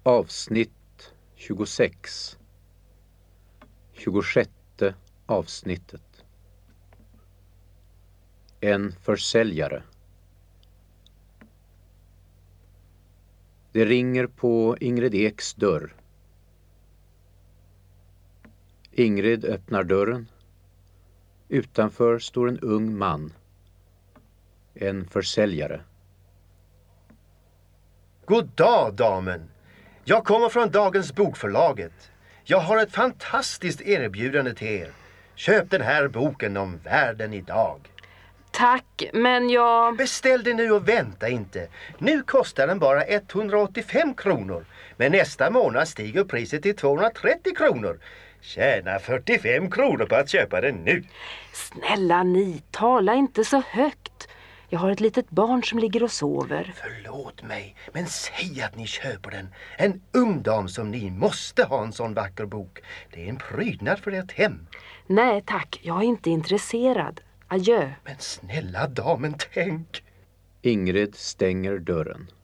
Avsnitt 26. 26:e avsnittet. En försäljare. Det ringer på Ingrid Eks dörr. Ingrid öppnar dörren. Utanför står en ung man. En försäljare. God dag, damen. Jag kommer från Dagens Bokförlaget. Jag har ett fantastiskt erbjudande till er. Köp den här boken om världen idag. Tack, men jag... Beställ det nu och vänta inte. Nu kostar den bara 185 kronor. Men nästa månad stiger priset till 230 kronor. Tjäna 45 kronor på att köpa den nu. Snälla ni, tala inte så högt. Jag har ett litet barn som ligger och sover. Förlåt mig, men säg att ni köper den. En ung dam som ni måste ha en sån vacker bok. Det är en prydnad för ert hem. Nej tack, jag är inte intresserad. Adjö. Men snälla damen, tänk. Ingrid stänger dörren.